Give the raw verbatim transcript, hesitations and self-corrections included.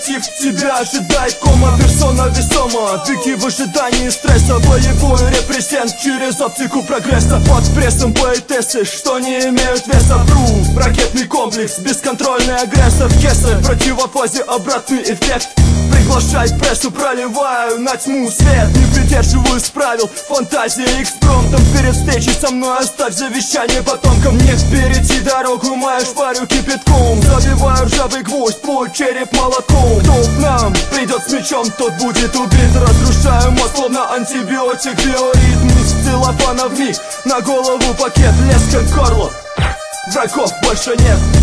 Коллектив тебя ожидает, кома, персона весома. Беги в ожидании стресса, боевой репрессент через оптику прогресса. Под прессом поэтессы, что не имеют веса. Пру, ракетный комплекс, бесконтрольный агрессор. Кесарь, в противофазе обратный эффект. Приглашай прессу, проливаю на тьму свет. Не придерживаюсь правил, фантазия экспромтом. Перед встречей со мной оставь завещание потомкам. Не перейти дорогу, мою шпарю кипятком. Забиваю ржавый гвоздь, твой череп молотком. Кто к нам придет с мечом, тот будет убит. Разрушаю мозг, словно антибиотик. Биоритм из целлофана вмиг. На голову пакет, лез как горло. Врагов больше нет.